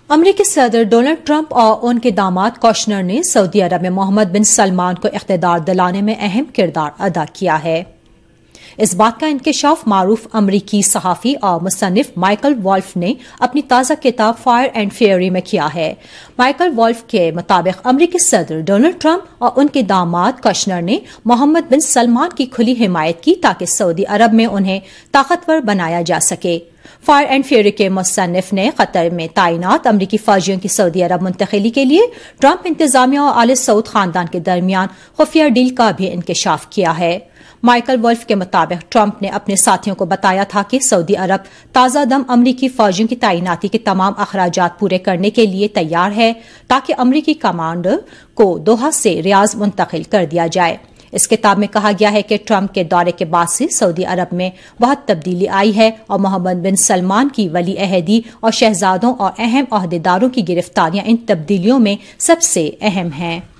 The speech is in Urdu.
امریکی صدر ڈونلڈ ٹرمپ اور ان کے داماد کوشنر نے سعودی عرب میں محمد بن سلمان کو اقتدار دلانے میں اہم کردار ادا کیا ہے۔ اس بات کا انکشاف معروف امریکی صحافی اور مصنف مائیکل والف نے اپنی تازہ کتاب فائر اینڈ فیوری میں کیا ہے۔ مائیکل والف کے مطابق امریکی صدر ڈونلڈ ٹرمپ اور ان کے داماد کوشنر نے محمد بن سلمان کی کھلی حمایت کی تاکہ سعودی عرب میں انہیں طاقتور بنایا جا سکے۔ فائر اینڈ فیوری کے مصنف نے قطر میں تعینات امریکی فوجیوں کی سعودی عرب منتقلی کے لیے ٹرمپ انتظامیہ اور آل سعود خاندان کے درمیان خفیہ ڈیل کا بھی انکشاف کیا ہے۔ مائیکل ولف کے مطابق ٹرمپ نے اپنے ساتھیوں کو بتایا تھا کہ سعودی عرب تازہ دم امریکی فوجیوں کی تعیناتی کے تمام اخراجات پورے کرنے کے لیے تیار ہے تاکہ امریکی کمانڈر کو دوحہ سے ریاض منتقل کر دیا جائے۔ اس کتاب میں کہا گیا ہے کہ ٹرمپ کے دورے کے بعد سے سعودی عرب میں بہت تبدیلی آئی ہے اور محمد بن سلمان کی ولی عہدی اور شہزادوں اور اہم عہدیداروں کی گرفتاریاں ان تبدیلیوں میں سب سے اہم ہیں۔